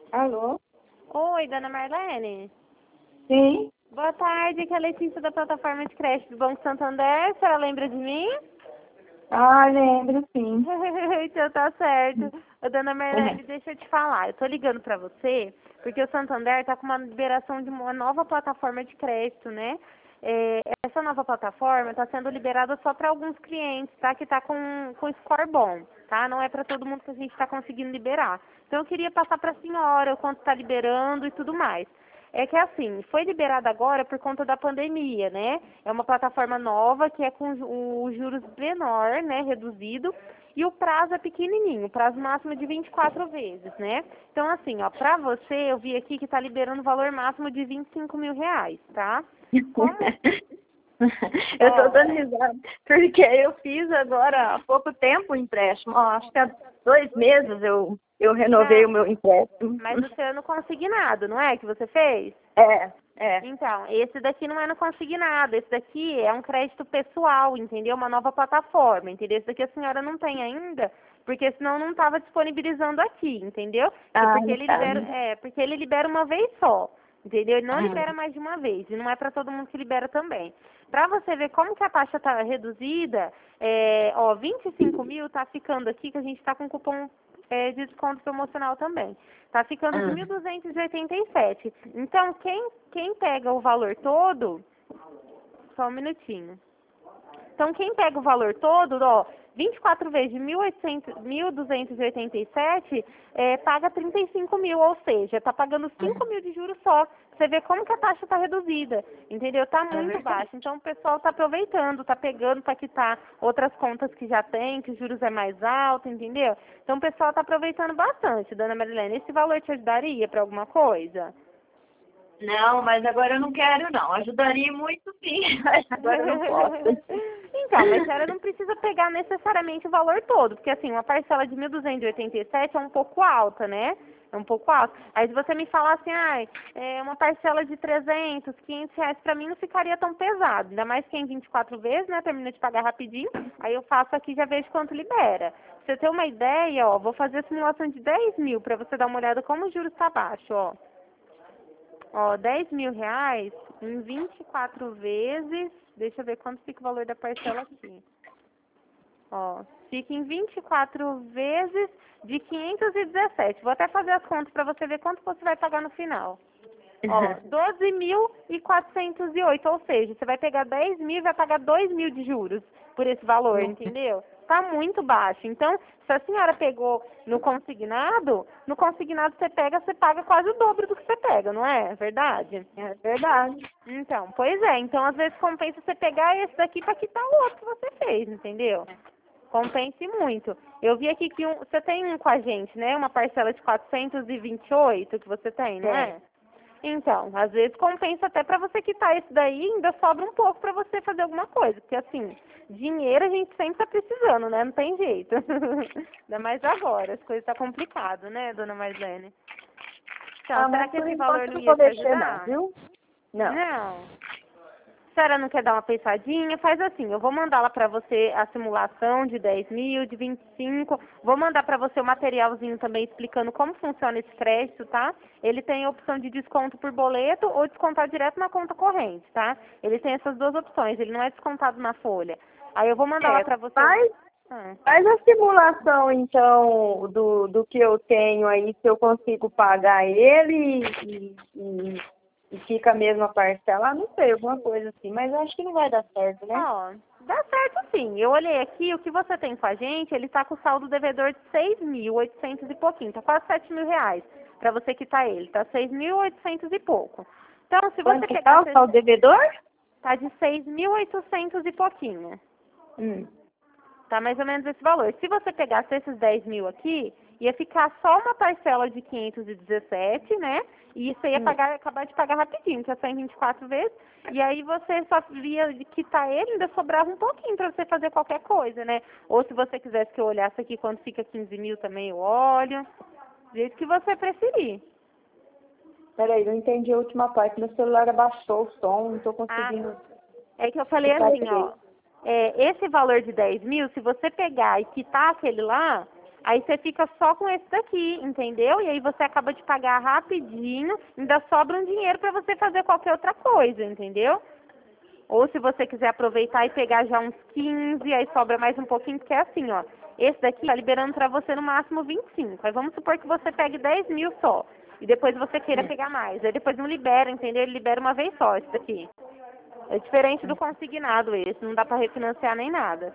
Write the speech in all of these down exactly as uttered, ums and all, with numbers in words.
Alô? Oi, dona Marlene. Sim? Boa tarde, aqui é a Letícia da plataforma de crédito do Banco Santander. A senhora lembra de mim? Ah, lembro, sim. Então tá certo. Ô, dona Marlene, deixa eu te falar. Eu tô ligando pra você porque o Santander tá com uma liberação de uma nova plataforma de crédito, né? É, essa nova plataforma está sendo liberada só para alguns clientes, tá? Que tá com, com score bom, tá? Não é para todo mundo que a gente está conseguindo liberar. Então eu queria passar para a senhora o quanto está liberando e tudo mais. É que assim, foi liberada agora por conta da pandemia, né? É uma plataforma nova que é com os juros menor, né? Reduzido. E o prazo é pequenininho, o prazo máximo é de vinte e quatro vezes, né? Então assim, ó, pra você, eu vi aqui que tá liberando o valor máximo de vinte e cinco mil reais, tá? Como? Eu tô Ó, dando risada, porque eu fiz agora há pouco tempo o empréstimo. Ó, acho que há dois meses eu, eu renovei o não, meu empréstimo. mas o seu é no consignado, não é que você fez? É, é. Então, esse daqui não é no consignado, esse daqui é um crédito pessoal, entendeu? Uma nova plataforma, entendeu? Esse daqui a senhora não tem ainda, porque senão não estava disponibilizando aqui, entendeu? É Ah, porque ele tá. libera, é, porque ele libera uma vez só, entendeu? Ele não Hum. libera mais de uma vez, e não é para todo mundo que libera também. Para você ver como que a taxa está reduzida, é, ó, vinte e cinco mil tá ficando aqui, que a gente está com cupom é, de desconto promocional também. Tá ficando de Ah. mil duzentos e oitenta e sete. Então, quem, quem pega o valor todo, só um minutinho. Então, quem pega o valor todo, ó, vinte e quatro vezes de mil duzentos e oitenta e sete, é, paga trinta e cinco mil, ou seja, está pagando cinco mil de juros só. Você vê como que a taxa está reduzida, entendeu? Está É muito verdade. baixa. Então, o pessoal está aproveitando, está pegando para quitar outras contas que já tem, que os juros é mais alto, entendeu? Então, o pessoal está aproveitando bastante, dona Marilene. Esse valor te ajudaria para alguma coisa? Não, mas agora eu não quero, não. Ajudaria muito, sim, mas agora eu não posso. Então, mas a senhora não precisa pegar necessariamente o valor todo, porque assim, uma parcela de mil duzentos e oitenta e sete é um pouco alta, né? É um pouco alta. Aí se você me falar assim, ah, é uma parcela de trezentos, quinhentos reais, pra mim não ficaria tão pesado. Ainda mais que em vinte e quatro vezes, né? Termina de pagar rapidinho, aí eu faço aqui e já vejo quanto libera. Pra você ter uma ideia, ó, vou fazer a simulação de dez mil pra você dar uma olhada como o juros tá baixo, ó. Ó, dez mil reais em vinte e quatro vezes. Deixa eu ver quanto fica o valor da parcela aqui. Ó, fica em vinte e quatro vezes de quinhentos e dezessete. Vou até fazer as contas para você ver quanto você vai pagar no final. Ó, doze mil e quatrocentos e oito, ou seja, você vai pegar dez mil e vai pagar dois mil de juros por esse valor, entendeu? Tá muito baixo. Então, se a senhora pegou no consignado, no consignado você pega, você paga quase o dobro do que você pega, não é? Verdade? É verdade. Então, pois é. Então, às vezes compensa você pegar esse daqui para quitar o outro que você fez, entendeu? Compense muito. Eu vi aqui que um, você tem um com a gente, né? Uma parcela de quatrocentos e vinte e oito que você tem, não É. é? Então, às vezes compensa até para você quitar esse daí, ainda sobra um pouco para você fazer alguma coisa. Porque assim, dinheiro a gente sempre tá precisando, né? Não tem jeito. Ainda mais agora, as coisas tá complicado, né, dona Marlene? Então, Ah, será mas que por esse enquanto valor eu não não ia vou te mexer, não, ajudar? viu? Não. Não. A senhora não quer dar uma pensadinha? Faz assim, eu vou mandar lá pra você a simulação de dez mil, de vinte e cinco. Vou mandar pra você o materialzinho também explicando como funciona esse crédito, tá? Ele tem a opção de desconto por boleto ou descontar direto na conta corrente, tá? Ele tem essas duas opções, ele não é descontado na folha. Aí eu vou mandar lá É, pra você o... faz, Ah. faz a simulação, então, do, do que eu tenho aí, se eu consigo pagar ele e, e, e fica a mesma parcela. Ah, não sei, alguma coisa assim, mas eu acho que não vai dar certo, né? Ó, dá certo sim. Eu olhei aqui, o que você tem com a gente, ele tá com saldo devedor de seis mil e oitocentos e pouquinho. Tá quase sete mil reais pra você quitar ele. Tá seis mil e oitocentos e pouco. Então, se Quanto você que tá pegar... o saldo devedor? Tá de seis mil e oitocentos e pouquinho. Hum. Tá mais ou menos esse valor. Se você pegasse esses dez mil aqui, ia ficar só uma parcela de quinhentos e dezessete, né? E você ia Hum. pagar, acabar de pagar rapidinho, que é só em vinte e quatro vezes. E aí você só ia quitar ele, ainda sobrava um pouquinho pra você fazer qualquer coisa, né? Ou se você quisesse que eu olhasse aqui quando fica quinze mil também, eu olho. Do jeito que você preferir. Peraí, não entendi a última parte. Meu celular abaixou o som, não tô Ah, conseguindo é que eu falei escutar assim, ó. direito. É, esse valor de dez mil, se você pegar e quitar aquele lá, Aí você fica só com esse daqui, entendeu? E aí você acaba de pagar rapidinho, ainda sobra um dinheiro para você fazer qualquer outra coisa, entendeu? Ou se você quiser aproveitar e pegar já uns quinze, aí sobra mais um pouquinho, porque é assim, ó. Esse daqui tá liberando para você no máximo vinte e cinco. Aí vamos supor que você pegue dez mil só. E depois você queira pegar mais. Aí depois não libera, entendeu? Ele libera uma vez só esse daqui. É diferente do consignado esse, não dá para refinanciar nem nada.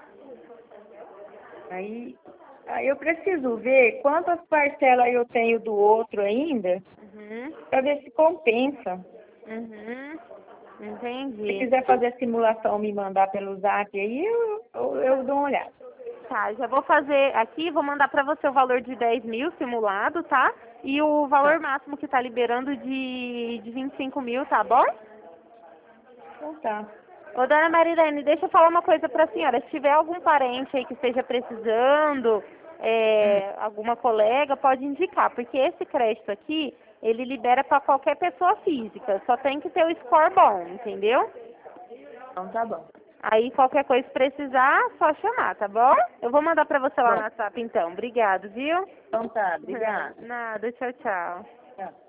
Aí, aí eu preciso ver quantas parcelas eu tenho do outro ainda, Uhum. para ver se compensa. Uhum. Se Entendi. quiser fazer a simulação, me mandar pelo zap aí, eu, eu, eu dou uma olhada. Tá, já vou fazer aqui, vou mandar pra você o valor de dez mil simulado, tá? E o valor máximo que tá liberando de, de vinte e cinco mil, tá bom? Então tá. Ô, dona Marilene, deixa eu falar uma coisa pra senhora. Se tiver algum parente aí que esteja precisando, é, alguma colega, pode indicar, porque esse crédito aqui, ele libera pra qualquer pessoa física. Só tem que ter o score bom, entendeu? Então tá bom. Aí qualquer coisa que precisar, só chamar, tá bom? Eu vou mandar pra você lá Bom. no WhatsApp então. Obrigado, viu? Então tá, obrigada. Nada, tchau, tchau. Tchau.